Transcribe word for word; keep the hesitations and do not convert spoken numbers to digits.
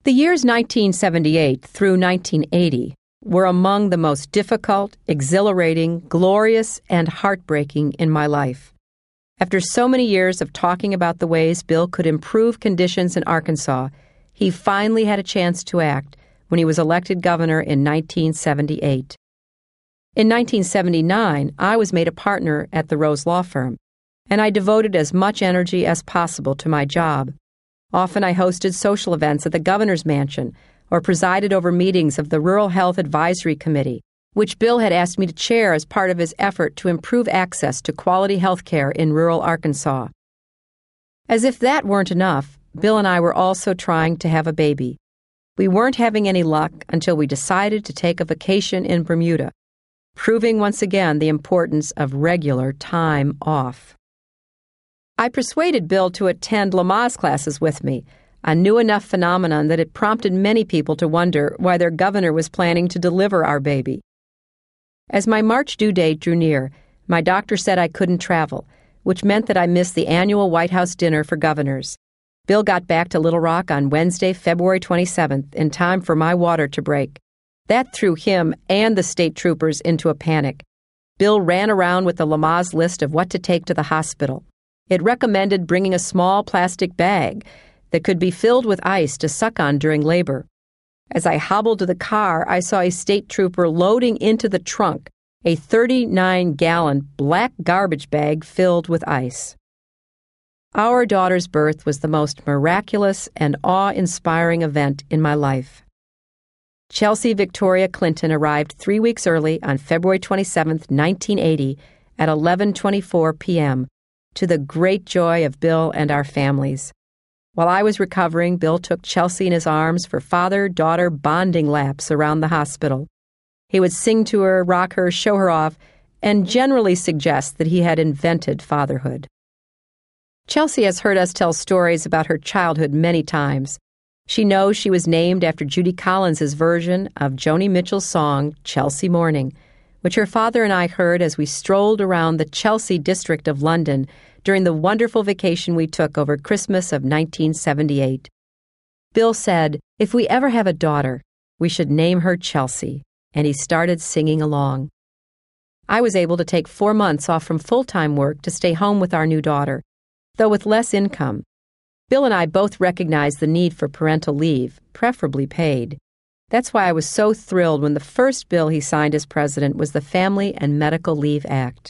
The years nineteen seventy-eight through nineteen eighty were among the most difficult, exhilarating, glorious, and heartbreaking in my life. After so many years of talking about the ways Bill could improve conditions in Arkansas, he finally had a chance to act when he was elected governor in nineteen seventy-eight. In nineteen seventy-nine, I was made a partner at the Rose Law Firm, and I devoted as much energy as possible to my job. Often I hosted social events at the governor's mansion or presided over meetings of the Rural Health Advisory Committee, which Bill had asked me to chair as part of his effort to improve access to quality health care in rural Arkansas. As if that weren't enough, Bill and I were also trying to have a baby. We weren't having any luck until we decided to take a vacation in Bermuda, proving once again the importance of regular time off. I persuaded Bill to attend Lamaze classes with me, a new enough phenomenon that it prompted many people to wonder why their governor was planning to deliver our baby. As my March due date drew near, my doctor said I couldn't travel, which meant that I missed the annual White House dinner for governors. Bill got back to Little Rock on Wednesday, February twenty-seventh, in time for my water to break. That threw him and the state troopers into a panic. Bill ran around with the Lamaze list of what to take to the hospital. It recommended bringing a small plastic bag that could be filled with ice to suck on during labor. As I hobbled to the car, I saw a state trooper loading into the trunk a thirty-nine gallon black garbage bag filled with ice. Our daughter's birth was the most miraculous and awe-inspiring event in my life. Chelsea Victoria Clinton arrived three weeks early on February twenty-seventh, nineteen eighty, at eleven twenty-four p.m., to the great joy of Bill and our families. While I was recovering, Bill took Chelsea in his arms for father-daughter bonding laps around the hospital. He would sing to her, rock her, show her off, and generally suggest that he had invented fatherhood. Chelsea has heard us tell stories about her childhood many times. She knows she was named after Judy Collins' version of Joni Mitchell's song, Chelsea Morning, which her father and I heard as we strolled around the Chelsea district of London during the wonderful vacation we took over Christmas of nineteen seventy-eight. Bill said, "If we ever have a daughter, we should name her Chelsea," and he started singing along. I was able to take four months off from full-time work to stay home with our new daughter, though with less income. Bill and I both recognized the need for parental leave, preferably paid. That's why I was so thrilled when the first bill he signed as president was the Family and Medical Leave Act.